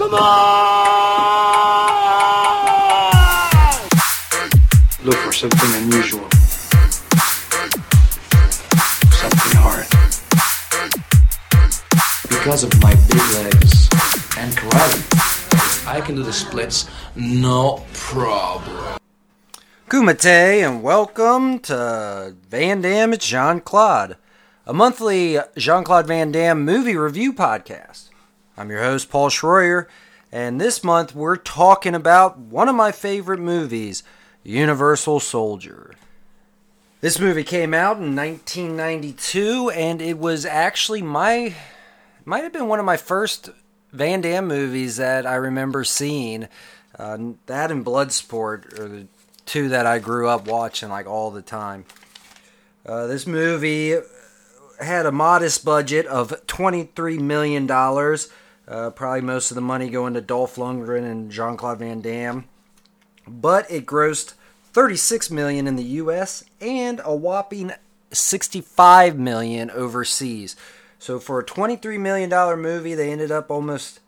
Look for something unusual. Something hard. Because of my big legs and karate, I can do the splits no problem. Kumite, and welcome to Van Damme It's Jean-Claude, a monthly Jean-Claude Van Damme movie review podcast. I'm your host, Paul Schroyer, and this month we're talking about one of my favorite movies, Universal Soldier. This movie came out in 1992, and it was actually might have been one of my first Van Damme movies that I remember seeing. That and Bloodsport are the two that I grew up watching like all the time. This movie had a modest budget of $23 million. Probably most of the money going to Dolph Lundgren and Jean-Claude Van Damme. But it grossed $36 million in the U.S. and a whopping $65 million overseas. So for a $23 million movie, they ended up almost...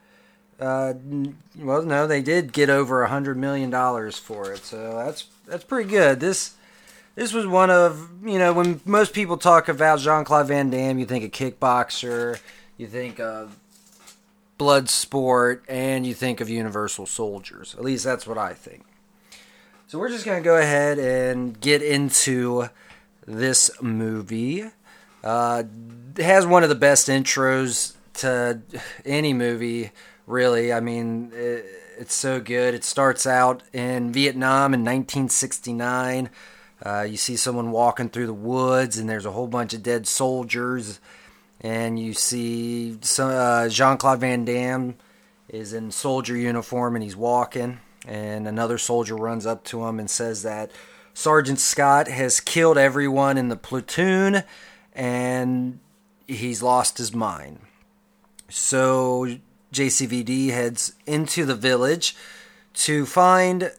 they did get over $100 million for it, so that's pretty good. This was one of, when most people talk about Jean-Claude Van Damme, you think of Kickboxer, you think of Bloodsport, and you think of Universal Soldiers. At least that's what I think. So we're just going to go ahead and get into this movie. It has one of the best intros to any movie, really. I mean, it's so good. It starts out in Vietnam in 1969. You see someone walking through the woods, and there's a whole bunch of dead soldiers. And you see Jean-Claude Van Damme is in soldier uniform, and he's walking. And another soldier runs up to him and says that Sergeant Scott has killed everyone in the platoon, and he's lost his mind. So JCVD heads into the village to find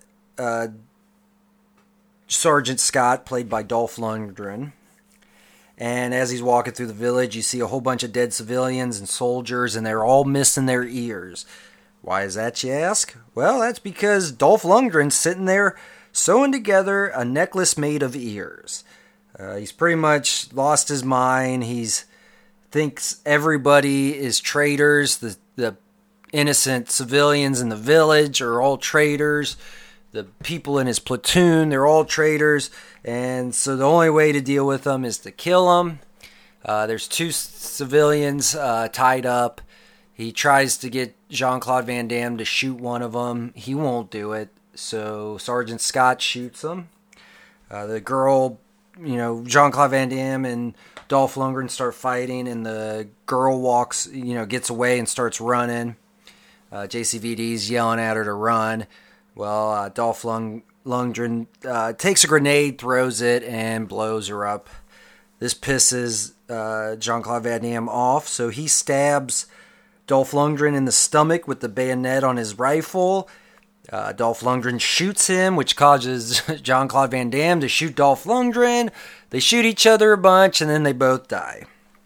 Sergeant Scott, played by Dolph Lundgren. And as he's walking through the village, you see a whole bunch of dead civilians and soldiers, and they're all missing their ears. Why is that, you ask? Well, that's because Dolph Lundgren's sitting there sewing together a necklace made of ears. He's pretty much lost his mind. Thinks everybody is traitors. The innocent civilians in the village are all traitors. The people in his platoon, they're all traitors. And so the only way to deal with them is to kill them. There's two civilians tied up. He tries to get Jean-Claude Van Damme to shoot one of them. He won't do it. So Sergeant Scott shoots him. The girl, Jean-Claude Van Damme and Dolph Lundgren start fighting, and the girl gets away and starts running. JCVD's yelling at her to run. Well, Dolph Lundgren takes a grenade, throws it, and blows her up. This pisses Jean-Claude Van Damme off, so he stabs Dolph Lundgren in the stomach with the bayonet on his rifle. Dolph Lundgren shoots him, which causes Jean-Claude Van Damme to shoot Dolph Lundgren. They shoot each other a bunch, and then they both die.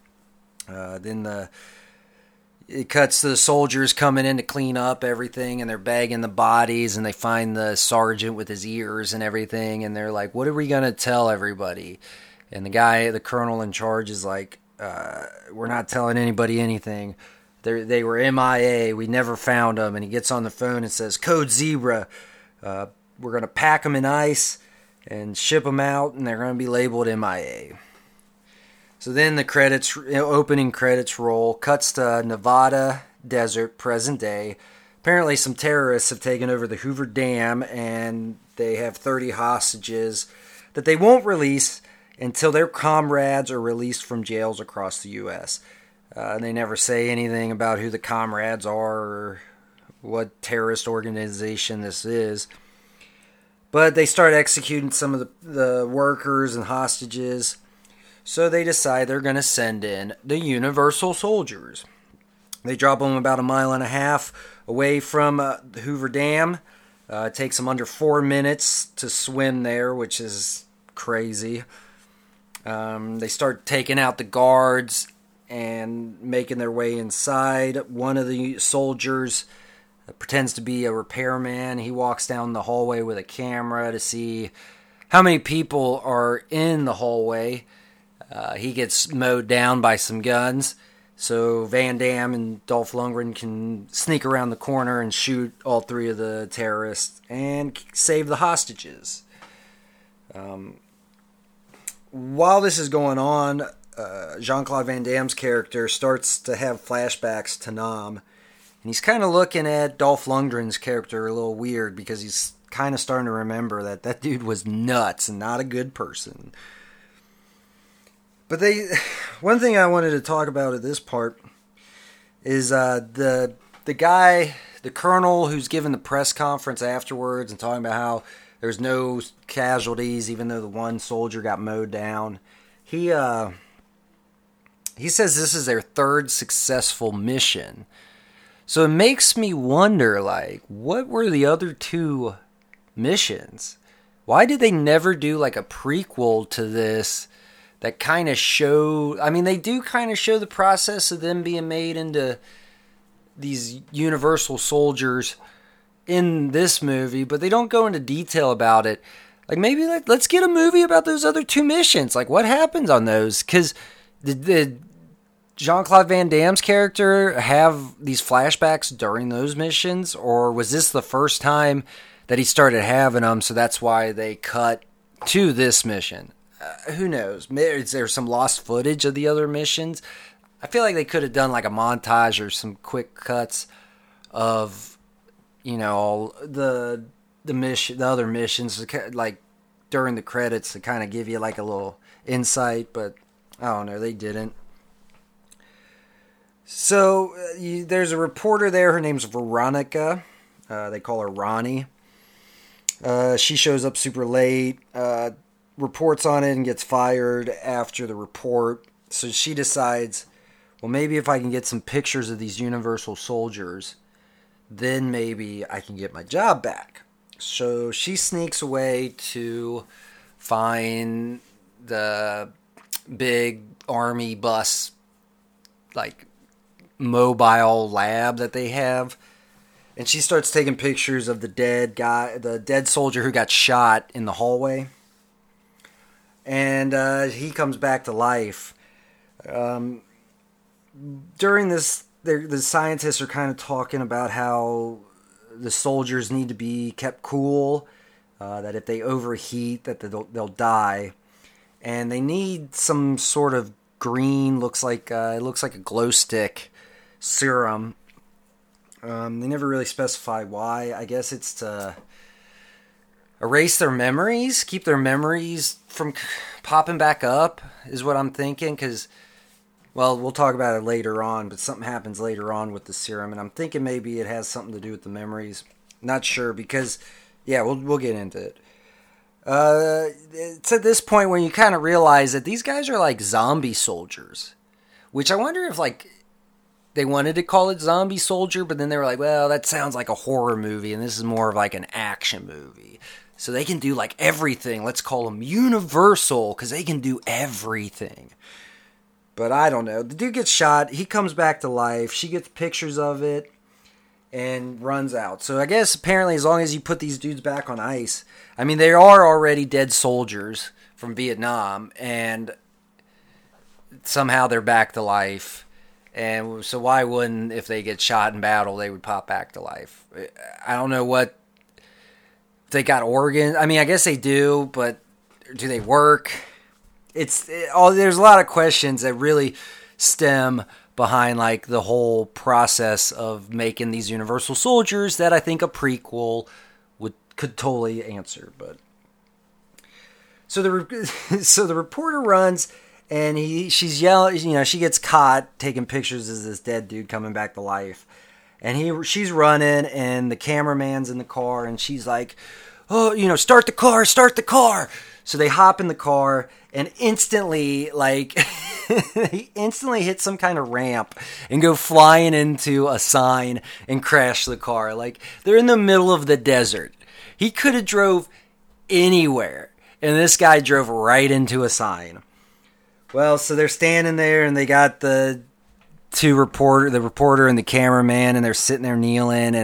It cuts to the soldiers coming in to clean up everything, and they're bagging the bodies, and they find the sergeant with his ears and everything, and they're like, what are we going to tell everybody? And the colonel in charge is like, we're not telling anybody anything. They were MIA. We never found them. And he gets on the phone and says, Code Zebra. We're going to pack them in ice and ship them out, and they're going to be labeled MIA. So then the opening credits roll. Cuts to Nevada desert, present day. Apparently some terrorists have taken over the Hoover Dam, and they have 30 hostages that they won't release until their comrades are released from jails across the U.S. They never say anything about who the comrades are or what terrorist organization this is. But they start executing some of the workers and hostages. So they decide they're going to send in the Universal Soldiers. They drop them about 1.5 miles away from the Hoover Dam. It takes them under 4 minutes to swim there, which is crazy. They start taking out the guards and making their way inside. One of the soldiers pretends to be a repairman. He walks down the hallway with a camera to see how many people are in the hallway. He gets mowed down by some guns, so Van Damme and Dolph Lundgren can sneak around the corner and shoot all three of the terrorists and save the hostages. While this is going on, Jean-Claude Van Damme's character starts to have flashbacks to Nam. And he's kind of looking at Dolph Lundgren's character a little weird because he's kind of starting to remember that that dude was nuts and not a good person. But one thing I wanted to talk about at this part is the guy, the colonel who's giving the press conference afterwards and talking about how there's no casualties even though the one soldier got mowed down. He says this is their third successful mission. So it makes me wonder, like, what were the other two missions? Why did they never do, like, a prequel to this that kind of show... I mean, they do kind of show the process of them being made into these universal soldiers in this movie, but they don't go into detail about it. Like, maybe let's get a movie about those other two missions. Like, what happens on those? Because the Jean-Claude Van Damme's character have these flashbacks during those missions, or was this the first time that he started having them, so that's why they cut to this mission? Who knows? Is there some lost footage of the other missions? I feel like they could have done like a montage or some quick cuts of, you know, the other missions, like during the credits to kind of give you like a little insight, but I don't know, they didn't. So, there's a reporter there. Her name's Veronica. They call her Ronnie. She shows up super late, reports on it, and gets fired after the report. So she decides, well, maybe if I can get some pictures of these Universal soldiers, then maybe I can get my job back. So she sneaks away to find the big army bus, like, mobile lab that they have, and she starts taking pictures of the dead soldier who got shot in the hallway, and he comes back to life. During this, the scientists are kind of talking about how the soldiers need to be kept cool, that if they overheat that they'll die, and they need some sort of green, it looks like a glow stick serum. They never really specify why. I guess it's to erase their memories, keep their memories from popping back up, is what I'm thinking. Because, well, we'll talk about it later on, but something happens later on with the serum, and I'm thinking maybe it has something to do with the memories. Not sure, because, yeah, we'll get into it. It's at this point when you kind of realize that these guys are like zombie soldiers, which I wonder if, like, they wanted to call it Zombie Soldier, but then they were like, well, that sounds like a horror movie, and this is more of like an action movie. So they can do like everything. Let's call them Universal, because they can do everything. But I don't know. The dude gets shot. He comes back to life. She gets pictures of it and runs out. So I guess apparently as long as you put these dudes back on ice, I mean, they are already dead soldiers from Vietnam, and somehow they're back to life. And so why wouldn't, if they get shot in battle, they would pop back to life? I don't know what... They got organs. I mean, I guess they do, but do they work? There's a lot of questions that really stem behind like the whole process of making these Universal soldiers that I think a prequel could totally answer. But so the reporter runs. And she's yelling, you know, she gets caught taking pictures of this dead dude coming back to life. And she's running, and the cameraman's in the car, and she's like, oh, you know, start the car. So they hop in the car, and instantly, like, they instantly hit some kind of ramp and go flying into a sign and crash the car. Like, they're in the middle of the desert. He could have drove anywhere, and this guy drove right into a sign. Well, so they're standing there, and they got the reporter and the cameraman, and they're sitting there kneeling, and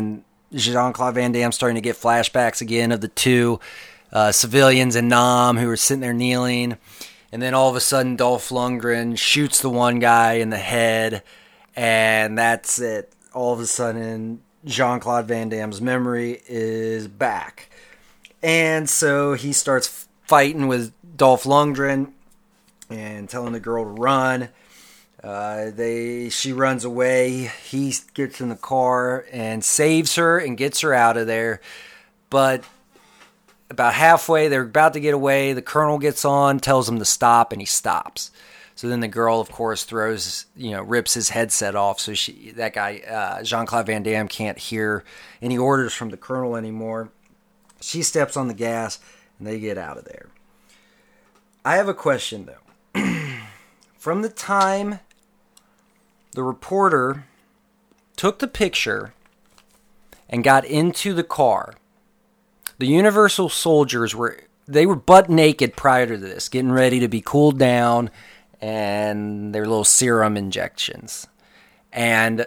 Jean-Claude Van Damme starting to get flashbacks again of the two civilians and Nam who were sitting there kneeling. And then all of a sudden, Dolph Lundgren shoots the one guy in the head, and that's it. All of a sudden, Jean-Claude Van Damme's memory is back. And so he starts fighting with Dolph Lundgren and telling the girl to run. She runs away. He gets in the car and saves her and gets her out of there. But about halfway, they're about to get away. The colonel gets on, tells him to stop, and he stops. So then the girl, of course, rips his headset off. So that guy, Jean-Claude Van Damme, can't hear any orders from the colonel anymore. She steps on the gas, and they get out of there. I have a question, though. From the time the reporter took the picture and got into the car, the Universal soldiers were butt naked prior to this, getting ready to be cooled down, and their little serum injections. They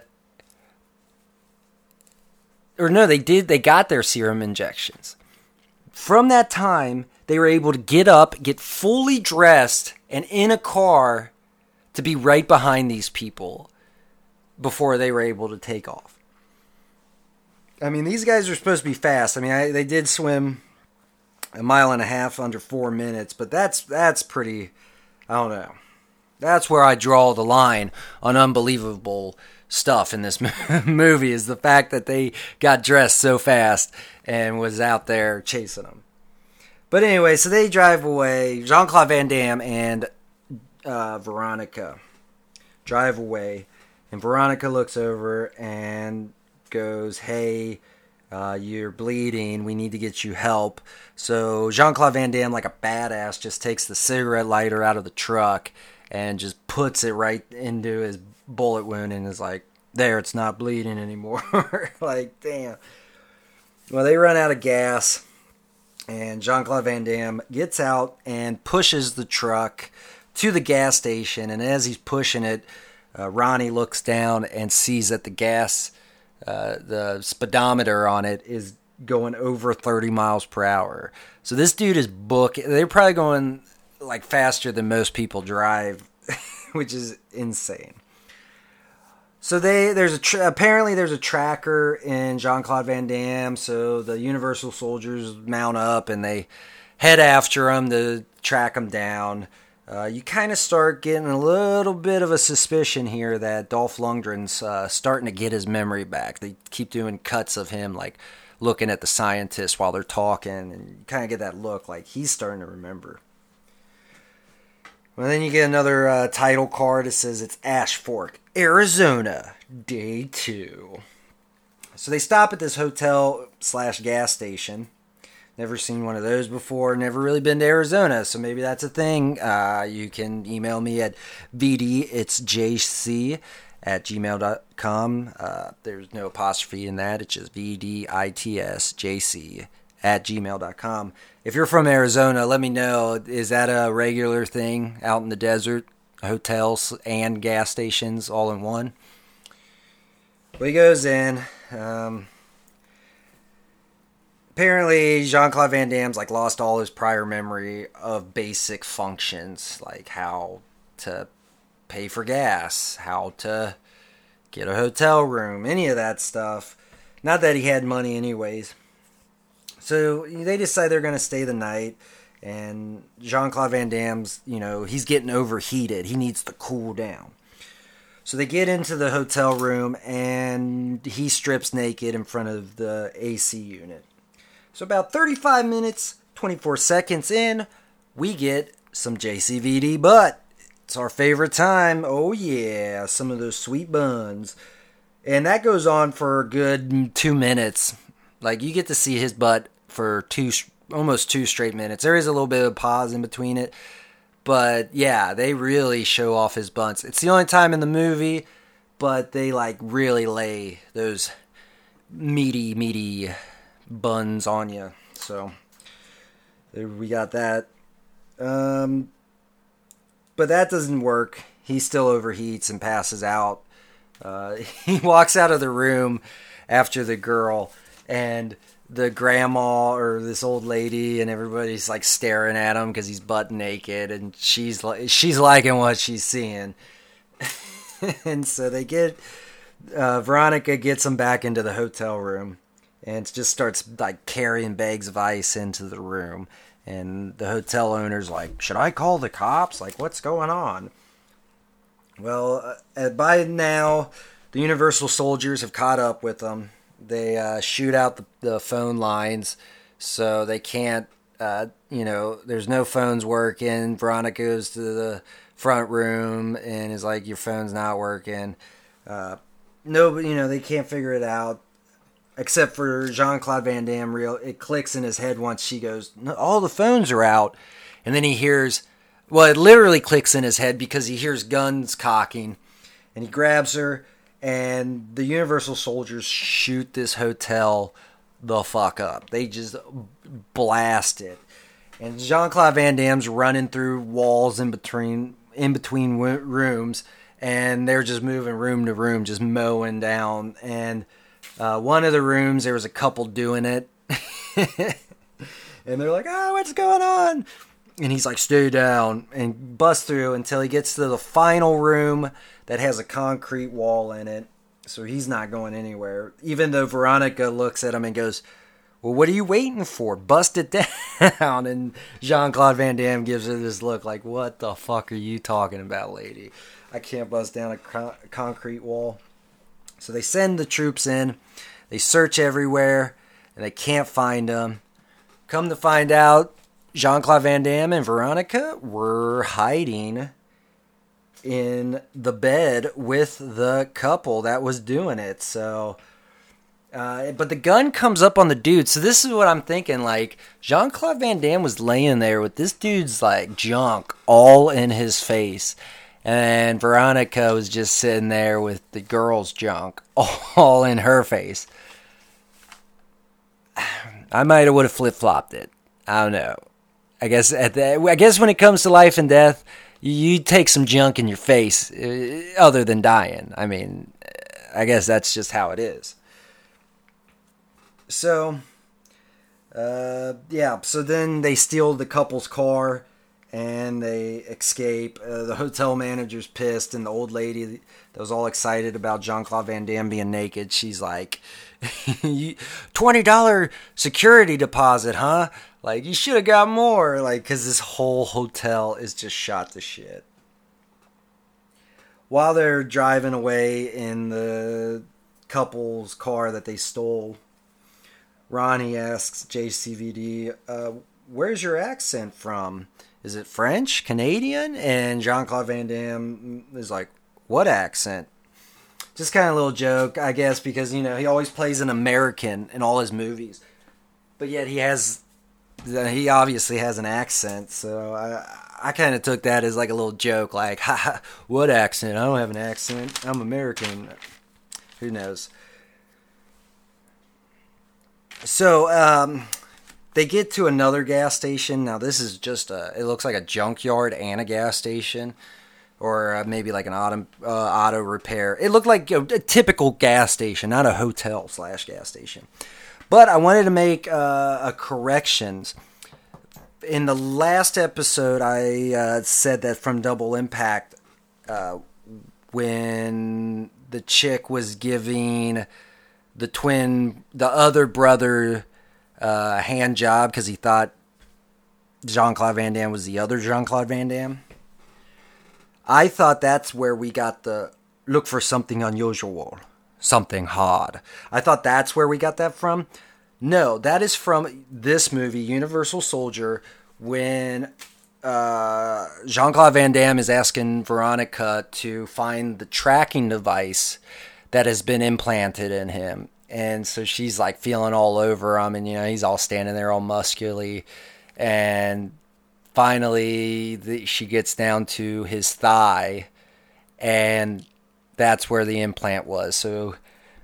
got their serum injections. From that time, they were able to get up, get fully dressed, and in a car to be right behind these people before they were able to take off. I mean, these guys are supposed to be fast. I mean, they did swim a 1.5 miles under 4 minutes, but that's pretty, I don't know. That's where I draw the line on unbelievable stuff in this movie, is the fact that they got dressed so fast and was out there chasing them. But anyway, so they drive away. Jean-Claude Van Damme and Veronica drive away, and Veronica looks over and goes, "Hey, you're bleeding. We need to get you help." So Jean-Claude Van Damme, like a badass, just takes the cigarette lighter out of the truck and just puts it right into his bullet wound and is like, "There, it's not bleeding anymore." Like, damn. Well, they run out of gas, and Jean-Claude Van Damme gets out and pushes the truck to the gas station. And as he's pushing it, Ronnie looks down and sees that the gas, the speedometer on it is going over 30 miles per hour. So this dude is they're probably going like faster than most people drive, which is insane. So apparently there's a tracker in Jean-Claude Van Damme. So the Universal soldiers mount up and they head after him to track him down. You kind of start getting a little bit of a suspicion here that Dolph Lundgren's starting to get his memory back. They keep doing cuts of him, like looking at the scientists while they're talking, and you kind of get that look like he's starting to remember. Well, then you get another title card. It says it's Ash Fork, Arizona, day 2. So they stop at this hotel/gas station. Never seen one of those before. Never really been to Arizona, so maybe that's a thing. You can email me at vditsjc@gmail.com. There's no apostrophe in that. It's just vditsjc@gmail.com. If you're from Arizona, let me know. Is that a regular thing out in the desert? Hotels and gas stations all in one? Well, he goes in. Apparently, Jean-Claude Van Damme's like lost all his prior memory of basic functions, like how to pay for gas, how to get a hotel room, any of that stuff. Not that he had money anyways. So they decide they're going to stay the night, and Jean-Claude Van Damme's, he's getting overheated. He needs to cool down. So they get into the hotel room, and he strips naked in front of the AC unit. So about 35 minutes, 24 seconds in, we get some JCVD butt. It's our favorite time. Oh yeah, some of those sweet buns. And that goes on for a good 2 minutes. Like, you get to see his butt for almost 2 straight minutes. There is a little bit of pause in between it. But yeah, they really show off his butts. It's the only time in the movie, but they like really lay those meaty buns on you. So we got that. But that doesn't work. He still overheats and passes out. He walks out of the room after the girl, and the grandma or this old lady and everybody's like staring at him because he's butt naked, and she's liking what she's seeing. And so they get Veronica gets him back into the hotel room and just starts like carrying bags of ice into the room. And the hotel owner's like, should I call the cops? Like, what's going on? Well, by now, the Universal soldiers have caught up with them. They shoot out the phone lines, so they can't, there's no phones working. Veronica goes to the front room and is like, your phone's not working. They can't figure it out. Except for Jean-Claude Van Damme, it clicks in his head once she goes, no, all the phones are out. And then he hears, it literally clicks in his head because he hears guns cocking. And he grabs her, and the Universal soldiers shoot this hotel the fuck up. They just blast it. And Jean-Claude Van Damme's running through walls in between rooms, and they're just moving room to room, just mowing down. And one of the rooms, there was a couple doing it. And they're like, oh, what's going on? And he's like, stay down, and busts through until he gets to the final room that has a concrete wall in it. So he's not going anywhere. Even though Veronica looks at him and goes, well, what are you waiting for? Bust it down. And Jean-Claude Van Damme gives her this look like, what the fuck are you talking about, lady? I can't bust down a concrete wall. So they send the troops in. They search everywhere, and they can't find them. Come to find out, Jean-Claude Van Damme and Veronica were hiding in the bed with the couple that was doing it. So, but the gun comes up on the dude. So this is what I'm thinking. Like, Jean-Claude Van Damme was laying there with this dude's like junk all in his face. And Veronica was just sitting there with the girl's junk all in her face. I might have would have flip-flopped it. I don't know. I guess when it comes to life and death, you take some junk in your face, other than dying. I mean, I guess that's just how it is. So, So then they steal the couple's car, and they escape. The hotel manager's pissed, and the old lady that was all excited about Jean-Claude Van Damme being naked, she's like, $20 security deposit, huh? Like, you should have got more. Like, because this whole hotel is just shot to shit. While they're driving away in the couple's car that they stole, Ronnie asks JCVD, where's your accent from? Is it French? Canadian? And Jean-Claude Van Damme is like, what accent? Just kind of a little joke, I guess, because, he always plays an American in all his movies. But yet he obviously has an accent, so I kind of took that as like a little joke, like, ha, what accent? I don't have an accent. I'm American. Who knows? So, they get to another gas station. Now, this is just it looks like a junkyard and a gas station. Or maybe like an auto repair. It looked like a typical gas station, not a hotel/gas station. But I wanted to make a corrections. In the last episode, I said that from Double Impact, when the chick was giving the other brother a hand job because he thought Jean-Claude Van Damme was the other Jean-Claude Van Damme. I thought that's where we got the look for something unusual, something hard. I thought that's where we got that from. No, that is from this movie, Universal Soldier, when Jean-Claude Van Damme is asking Veronica to find the tracking device that has been implanted in him. And so she's like feeling all over him, and he's all standing there all muscularly, and finally, she gets down to his thigh, and that's where the implant was. So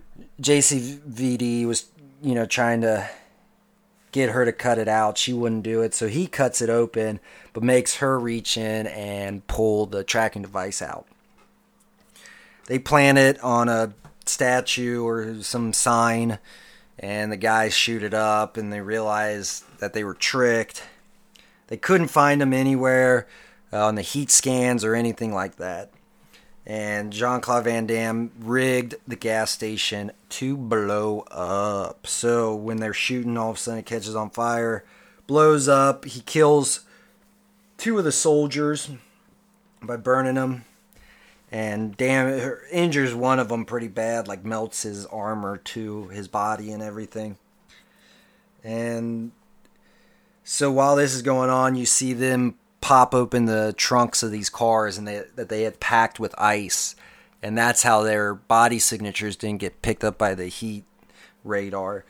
JCVD was, trying to get her to cut it out. She wouldn't do it, so he cuts it open, but makes her reach in and pull the tracking device out. They plant it on a statue or some sign and the guys shoot it up, and they realize that they were tricked. They couldn't find him anywhere on the heat scans or anything like that. And Jean-Claude Van Damme rigged the gas station to blow up. So when they're shooting, all of a sudden it catches on fire, blows up. He kills 2 of the soldiers by burning them. And injures one of them pretty bad, like melts his armor to his body and everything. And so while this is going on, you see them pop open the trunks of these cars and that they had packed with ice. And that's how their body signatures didn't get picked up by the heat radar.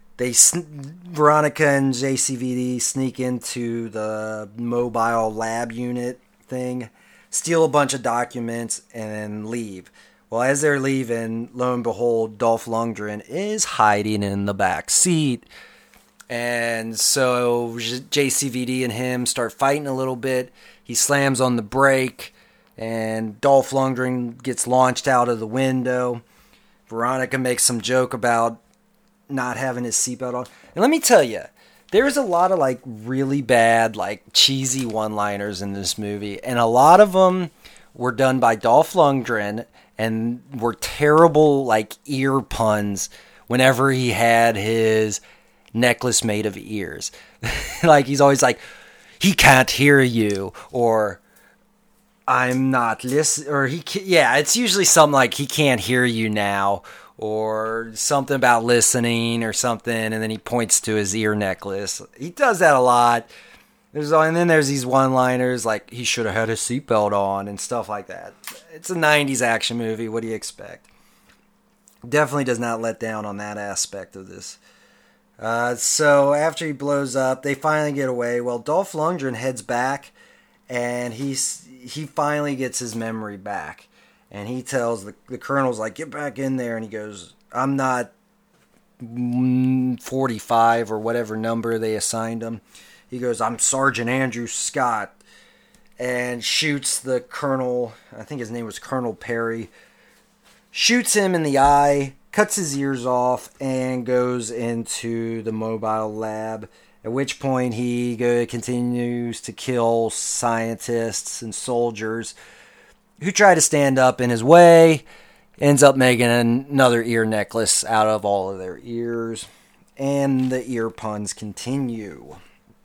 Veronica and JCVD sneak into the mobile lab unit thing, steal a bunch of documents, and then leave. Well, as they're leaving, lo and behold, Dolph Lundgren is hiding in the back seat. And so JCVD and him start fighting a little bit. He slams on the brake, and Dolph Lundgren gets launched out of the window. Veronica makes some joke about not having his seatbelt on. And let me tell you, there's a lot of like really bad, like cheesy one-liners in this movie. And a lot of them were done by Dolph Lundgren and were terrible like ear puns whenever he had his necklace made of ears. Like he's always like, he can't hear you, or I'm not listening, or it's usually something like he can't hear you now, or something about listening or something, and then he points to his ear necklace. He does that a lot. And then there's these one-liners like he should have had his seatbelt on and stuff like that. It's a 90s action movie. What do you expect? Definitely does not let down on that aspect of this. So after he blows up, they finally get away. Well, Dolph Lundgren heads back, and he finally gets his memory back. And he tells the colonel's like, get back in there. And he goes, I'm not 45 or whatever number they assigned him. He goes, I'm Sergeant Andrew Scott. And shoots the colonel, I think his name was Colonel Perry, shoots him in the eye, cuts his ears off, and goes into the mobile lab. At which point he continues to kill scientists and soldiers who try to stand up in his way. Ends up making another ear necklace out of all of their ears. And the ear puns continue.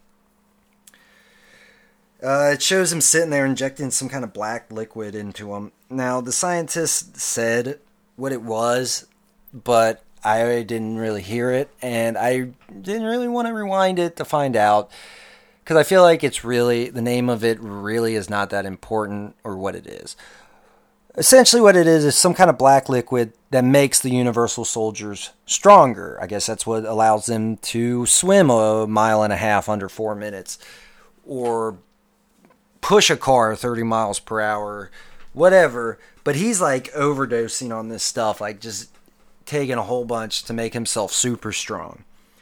It shows him sitting there injecting some kind of black liquid into him. Now, the scientist said what it was, but I didn't really hear it, and I didn't really want to rewind it to find out, because I feel like the name of it really is not that important, or what it is. Essentially what it is some kind of black liquid that makes the Universal Soldiers stronger. I guess that's what allows them to swim 1.5 miles under 4 minutes, or push a car 30 miles per hour, whatever. But he's like overdosing on this stuff, like just taking a whole bunch to make himself super strong.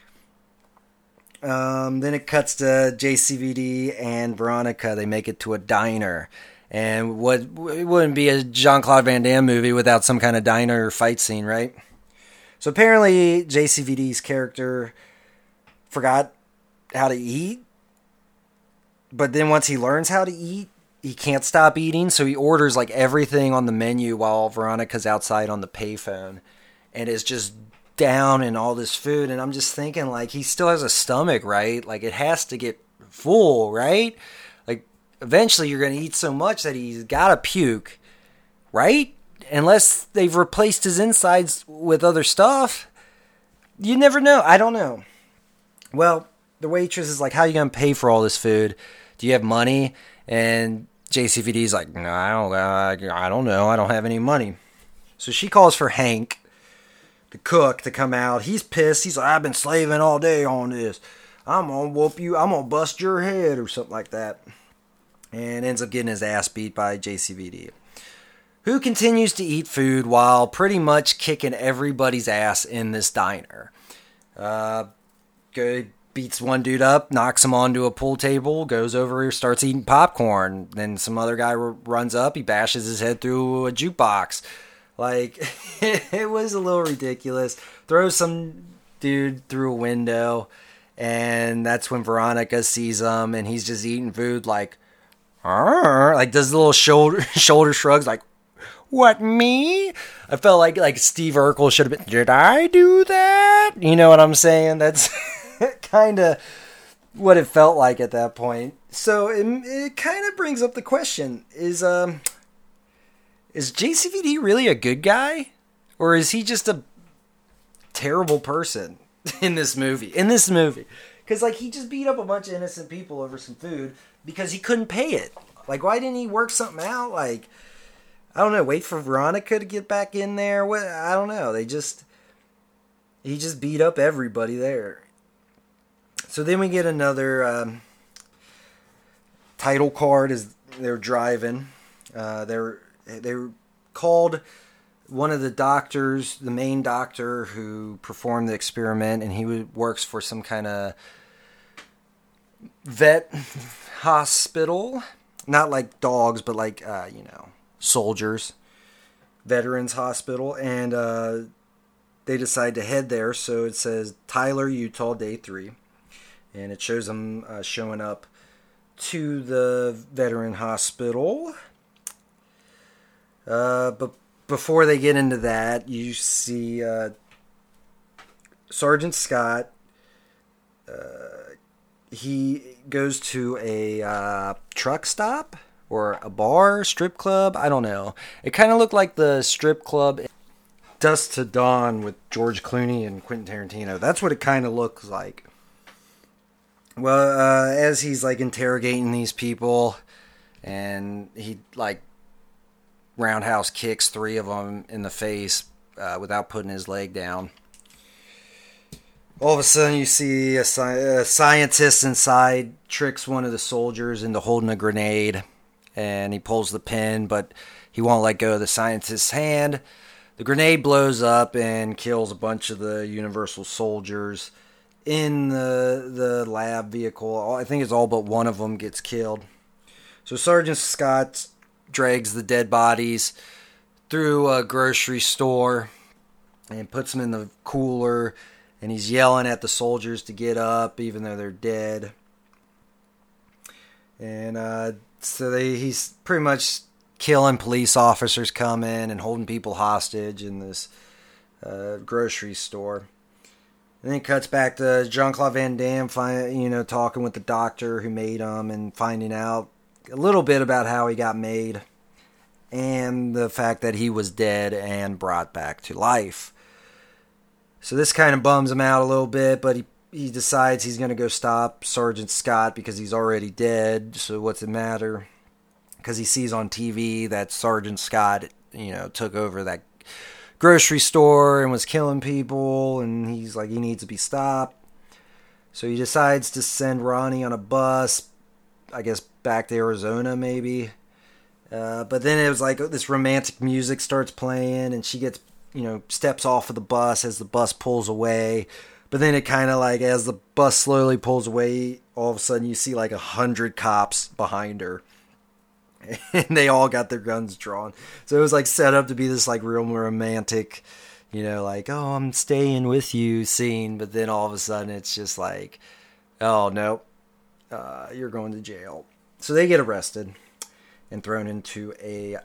Then it cuts to JCVD and Veronica. They make it to a diner. And it wouldn't be a Jean-Claude Van Damme movie without some kind of diner fight scene, right? So apparently JCVD's character forgot how to eat. But then once he learns how to eat, he can't stop eating. So he orders like everything on the menu while Veronica's outside on the payphone. And is just down in all this food. And I'm just thinking, like, he still has a stomach, right? Like, it has to get full, right? Like, eventually you're going to eat so much that he's got to puke, right? Unless they've replaced his insides with other stuff. You never know. I don't know. Well, the waitress is like, how are you going to pay for all this food? Do you have money? And JCVD's like, no, I don't know. I don't have any money. So she calls for Hank, the cook, to come out. He's pissed. He's like, I've been slaving all day on this. I'm going to whoop you. I'm going to bust your head or something like that. And ends up getting his ass beat by JCVD, who continues to eat food while pretty much kicking everybody's ass in this diner. Beats one dude up, knocks him onto a pool table, goes over here, starts eating popcorn. Then some other guy runs up, he bashes his head through a jukebox. Like, it was a little ridiculous. Throws some dude through a window, and that's when Veronica sees him, and he's just eating food like, "Arr," like does little shoulder shrugs like, "What, me?" I felt like Steve Urkel should have been. Did I do that? You know what I'm saying? That's kind of what it felt like at that point. So it kind of brings up the question: is JCVD really a good guy, or is he just a terrible person in this movie? Because like he just beat up a bunch of innocent people over some food because he couldn't pay it. Like, why didn't he work something out? Like, I don't know. Wait for Veronica to get back in there. What? I don't know. He just beat up everybody there. So then we get another title card as they're driving. They're called one of the doctors, the main doctor who performed the experiment, and he works for some kind of vet hospital. Not like dogs, but like, soldiers. Veterans hospital. And they decide to head there. So it says Tyler, Utah, day 3. And it shows them showing up to the veteran hospital. But before they get into that, you see Sergeant Scott. He goes to a truck stop or a bar, strip club. I don't know. It kind of looked like the strip club Dusk to Dawn with George Clooney and Quentin Tarantino. That's what it kind of looks like. Well, as he's like interrogating these people, and he like roundhouse kicks 3 of them in the face without putting his leg down. All of a sudden, you see a scientist inside tricks one of the soldiers into holding a grenade, and he pulls the pin, but he won't let go of the scientist's hand. The grenade blows up and kills a bunch of the Universal soldiers in the lab vehicle. I think it's all but one of them gets killed. So Sergeant Scott drags the dead bodies through a grocery store and puts them in the cooler. And he's yelling at the soldiers to get up, even though they're dead. And so he's pretty much killing police officers coming and holding people hostage in this grocery store. And then it cuts back to Jean-Claude Van Damme, talking with the doctor who made him and finding out a little bit about how he got made and the fact that he was dead and brought back to life. So this kind of bums him out a little bit, but he decides he's going to go stop Sergeant Scott because he's already dead. So what's it matter? Because he sees on TV that Sergeant Scott, took over that grocery store and was killing people, and he's like, he needs to be stopped. So he decides to send Ronnie on a bus, I guess back to Arizona maybe. But then it was like this romantic music starts playing, and she gets steps off of the bus as the bus pulls away. But then it kind of like, as the bus slowly pulls away, all of a sudden you see like 100 cops behind her. And they all got their guns drawn. So it was like set up to be this like real romantic, like, oh, I'm staying with you scene. But then all of a sudden it's just like, oh, no, you're going to jail. So they get arrested and thrown into a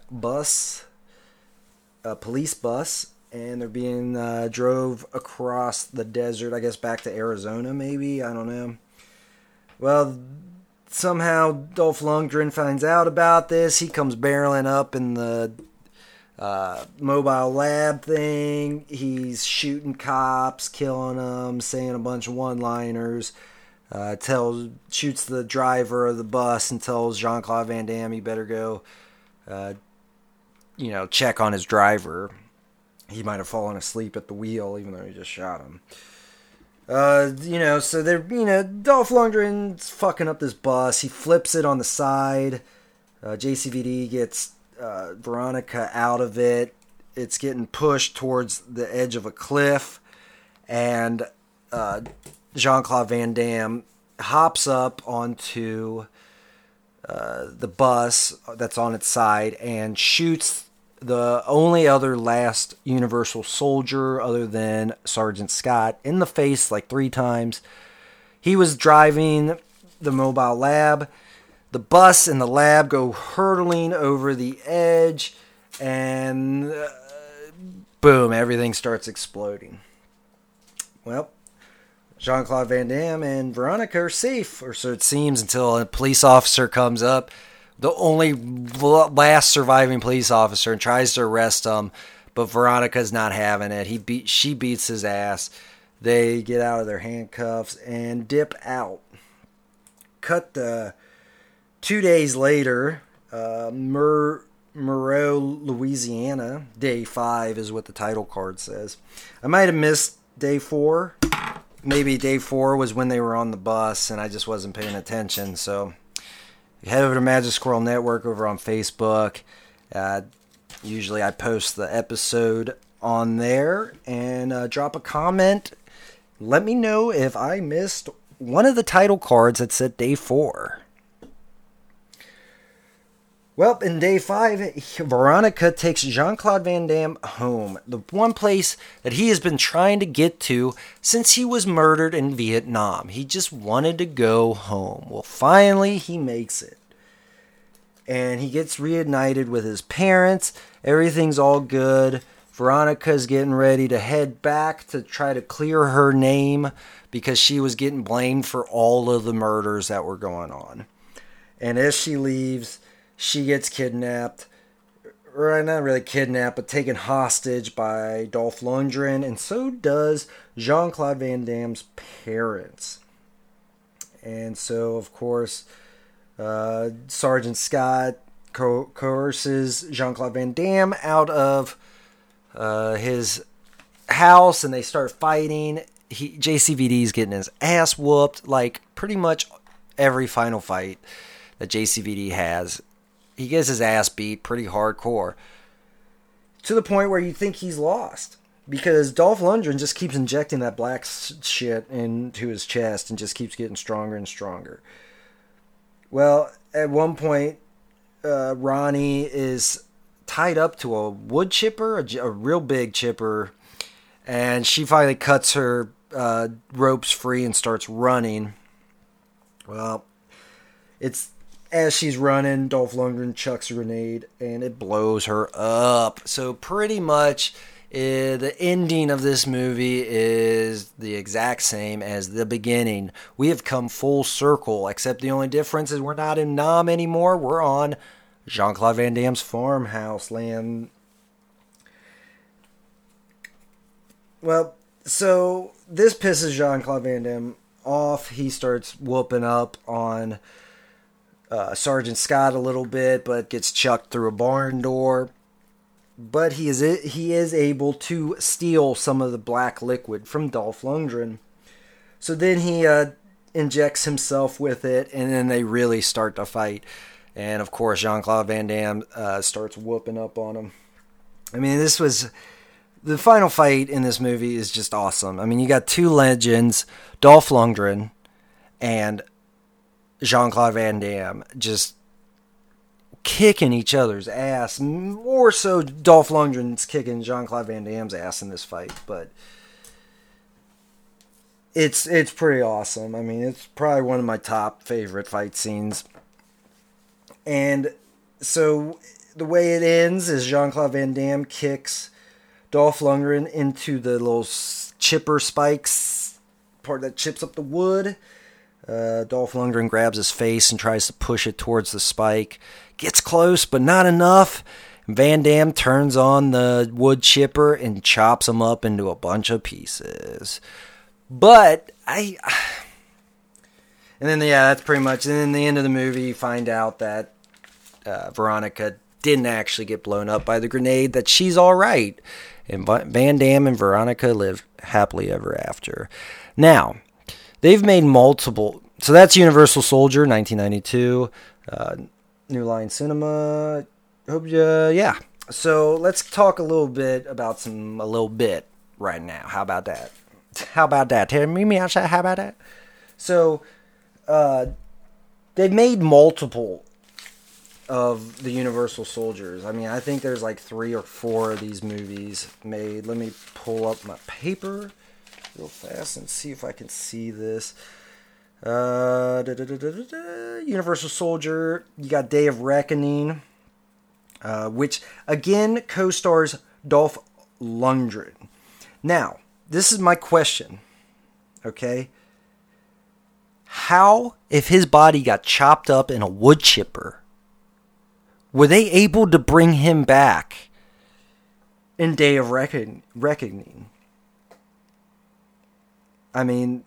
police bus. And they're being drove across the desert, I guess back to Arizona maybe, I don't know. Well, somehow Dolph Lundgren finds out about this. He comes barreling up in the mobile lab thing. He's shooting cops, killing them, saying a bunch of one-liners. Shoots the driver of the bus and tells Jean-Claude Van Damme he better go, check on his driver. He might have fallen asleep at the wheel, even though he just shot him. So they're, Dolph Lundgren's fucking up this bus. He flips it on the side. JCVD gets Veronica out of it. It's getting pushed towards the edge of a cliff. And Jean-Claude Van Damme hops up onto the bus that's on its side and shoots the only other last Universal soldier other than Sergeant Scott in the face like 3 times. He was driving the mobile lab. The bus and the lab go hurtling over the edge, and boom, everything starts exploding. Well, Jean-Claude Van Damme and Veronica are safe, or so it seems, until a police officer comes up, the only last surviving police officer, and tries to arrest him, but Veronica's not having it. She beats his ass. They get out of their handcuffs and dip out. Cut 2 days later, Moreau, Louisiana. Day 5 is what the title card says. I might have missed day 4. Maybe day 4 was when they were on the bus and I just wasn't paying attention. So head over to Magic Squirrel Network over on Facebook. Usually I post the episode on there, and drop a comment. Let me know if I missed one of the title cards that said day 4. Well, in day 5, Veronica takes Jean-Claude Van Damme home. The one place that he has been trying to get to since he was murdered in Vietnam. He just wanted to go home. Well, finally, he makes it. And he gets reunited with his parents. Everything's all good. Veronica's getting ready to head back to try to clear her name because she was getting blamed for all of the murders that were going on. And as she leaves, she gets kidnapped, or not really kidnapped, but taken hostage by Dolph Lundgren, and so does Jean-Claude Van Damme's parents. And so, of course, Sergeant Scott coerces Jean-Claude Van Damme out of his house, and they start fighting. JCVD's getting his ass whooped, like pretty much every final fight that JCVD has. He gets his ass beat pretty hardcore, to the point where you think he's lost, because Dolph Lundgren just keeps injecting that black shit into his chest and just keeps getting stronger and stronger. Well, at one point, Ronnie is tied up to a wood chipper, a real big chipper, and she finally cuts her ropes free and starts running. Well, as she's running, Dolph Lundgren chucks a grenade, and it blows her up. So pretty much, the ending of this movie is the exact same as the beginning. We have come full circle, except the only difference is we're not in Nam anymore. We're on Jean-Claude Van Damme's farmhouse land. Well, so this pisses Jean-Claude Van Damme off. He starts whooping up on Sergeant Scott a little bit, but gets chucked through a barn door. But he is able to steal some of the black liquid from Dolph Lundgren. So then he injects himself with it, and then they really start to fight. And of course, Jean-Claude Van Damme starts whooping up on him. I mean, the final fight in this movie is just awesome. I mean, you got 2 legends, Dolph Lundgren and Jean-Claude Van Damme, just kicking each other's ass. More so, Dolph Lundgren's kicking Jean-Claude Van Damme's ass in this fight, but it's pretty awesome. I mean, it's probably one of my top favorite fight scenes. And so the way it ends is Jean-Claude Van Damme kicks Dolph Lundgren into the little chipper spikes, part that chips up the wood. Dolph Lundgren grabs his face and tries to push it towards the spike. Gets close, but not enough. Van Damme turns on the wood chipper and chops him up into a bunch of pieces. But and then that's pretty much. And then the end of the movie, you find out that Veronica didn't actually get blown up by the grenade. That she's all right, and Van Damme and Veronica live happily ever after. Now, they've made multiple. So that's Universal Soldier, 1992. New Line Cinema. Yeah. So let's talk a little bit about a little bit right now. How about that? How about that? Tell me, how about that? So, they've made multiple of the Universal Soldiers. I mean, I think there's like 3 or 4 of these movies made. Let me pull up my paper real fast and see if I can see this. Universal Soldier, you got Day of Reckoning, which again co-stars Dolph Lundgren. Now, this is my question, okay? How, if his body got chopped up in a wood chipper, were they able to bring him back in Day of Reckoning? I mean,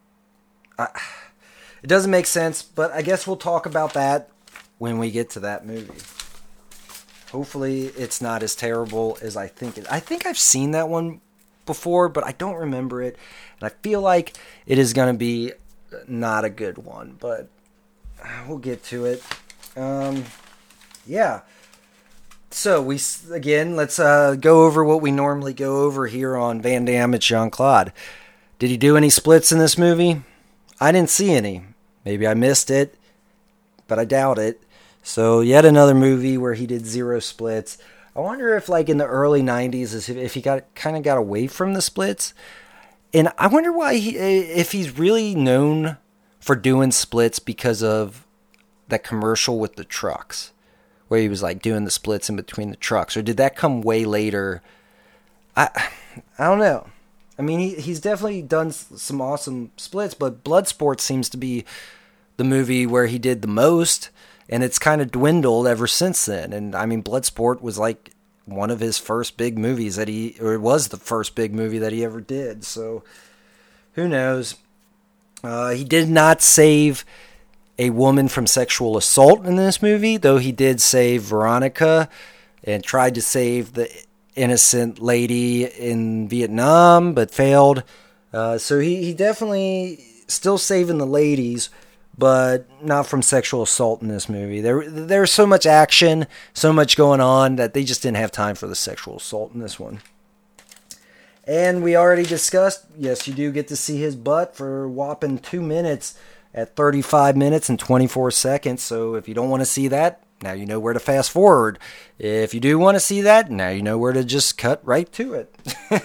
it doesn't make sense, but I guess we'll talk about that when we get to that movie. Hopefully it's not as terrible as I think it. I think I've seen that one before, but I don't remember it. And I feel like it is going to be not a good one, but we'll get to it. Yeah. So let's go over what we normally go over here on Van Damme and Jean-Claude. Did he do any splits in this movie? I didn't see any. Maybe I missed it, but I doubt it. So yet another movie where he did 0 splits. I wonder if, like in the early '90s, if he got away from the splits, and I wonder why if he's really known for doing splits because of that commercial with the trucks, where he was like doing the splits in between the trucks, or did that come way later? I don't know. I mean, he's definitely done some awesome splits, but Bloodsport seems to be the movie where he did the most, and it's kind of dwindled ever since then. And I mean, Bloodsport was like one of his first big movies or it was the first big movie that he ever did. So who knows? He did not save a woman from sexual assault in this movie, though he did save Veronica and tried to save the innocent lady in Vietnam, but failed. So he definitely still saving the ladies, but not from sexual assault in this movie. There's so much action, so much going on that they just didn't have time for the sexual assault in this one. And we already discussed, yes, you do get to see his butt for a whopping 2 minutes at 35 minutes and 24 seconds. So if you don't want to see that, now you know where to fast forward. If you do want to see that, now you know where to just cut right to it.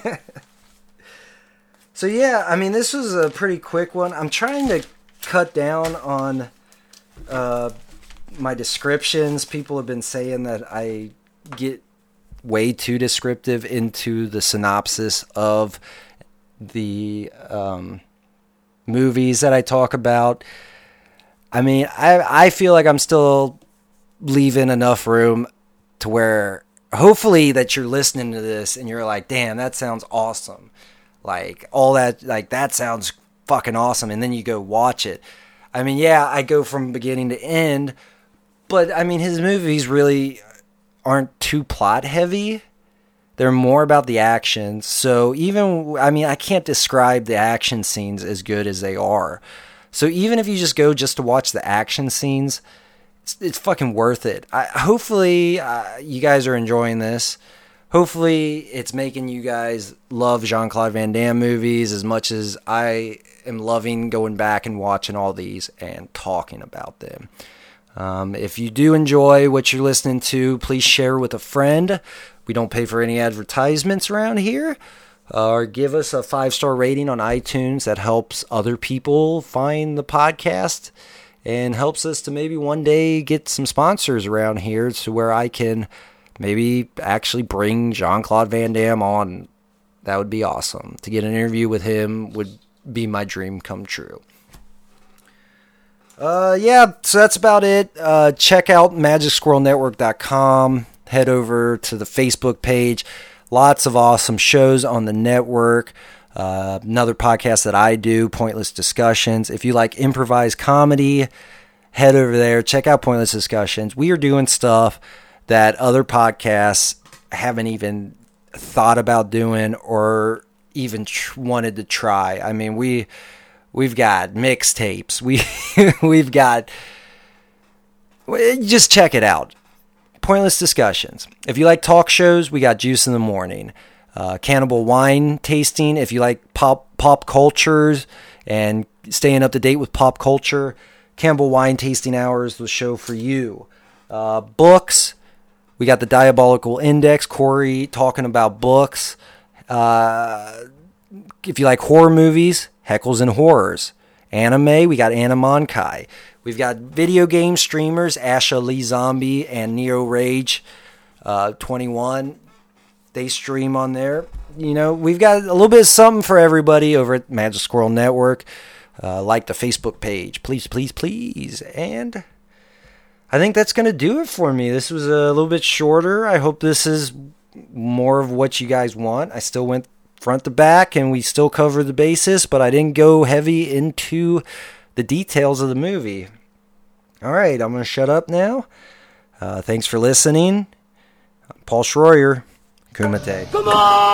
So yeah, I mean, this was a pretty quick one. I'm trying to cut down on my descriptions. People have been saying that I get way too descriptive into the synopsis of the movies that I talk about. I mean, I feel like I'm still leaving enough room to where hopefully that you're listening to this and you're like, damn, that sounds awesome. Like all that, like that sounds fucking awesome. And then you go watch it. I mean, yeah, I go from beginning to end, but I mean, his movies really aren't too plot heavy. They're more about the action. So even, I mean, I can't describe the action scenes as good as they are. So even if you just go just to watch the action scenes, it's fucking worth it. Hopefully you guys are enjoying this. Hopefully it's making you guys love Jean-Claude Van Damme movies as much as I am loving going back and watching all these and talking about them. If you do enjoy what you're listening to, please share with a friend. We don't pay for any advertisements around here. Or give us a 5-star rating on iTunes. That helps other people find the podcast and helps us to maybe one day get some sponsors around here to where I can maybe actually bring Jean-Claude Van Damme on. That would be awesome. To get an interview with him would be my dream come true. Yeah, so that's about it. Check out MagicSquirrelNetwork.com. Head over to the Facebook page. Lots of awesome shows on the network. Another podcast that I do, Pointless Discussions. If you like improvised comedy, head over there. Check out Pointless Discussions. We are doing stuff that other podcasts haven't even thought about doing or even wanted to try. I mean, we've got mixtapes. We've got... Just check it out. Pointless Discussions. If you like talk shows, we got Juice in the Morning. Cannibal Wine Tasting. If you like pop cultures and staying up to date with pop culture, Cannibal Wine Tasting Hour is the show for you. Books. We got the Diabolical Index. Corey talking about books. If you like horror movies, Heckles and Horrors. Anime, we got Animonkai. We've got video game streamers, Asha Lee Zombie and Neo Rage 21. They stream on there. You know, we've got a little bit of something for everybody over at Magic Squirrel Network. Like the Facebook page, please, please, please. And I think that's going to do it for me. This was a little bit shorter. I hope this is more of what you guys want. I still went front to back and we still covered the basis, but I didn't go heavy into the details of the movie. All right, I'm going to shut up now. Thanks for listening. I'm Paul Schroyer. Kumite. Come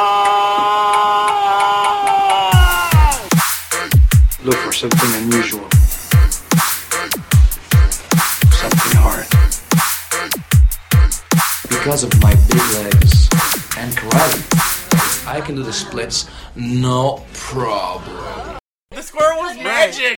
on! Look for something unusual. Something hard. Because of my big legs and karate, I can do the splits no problem. The squirrel was magic!